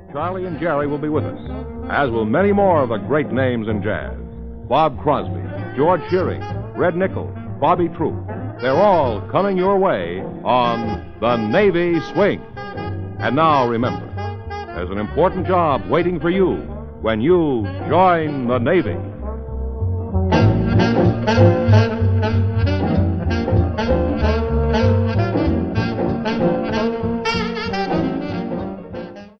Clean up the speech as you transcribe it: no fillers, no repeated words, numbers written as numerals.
Charlie and Jerry will be with us, as will many more of the great names in jazz. Bob Crosby, George Shearing, Red Nichol, Bobby Troup. They're all coming your way on the Navy Swing. And now remember, there's an important job waiting for you when you join the Navy.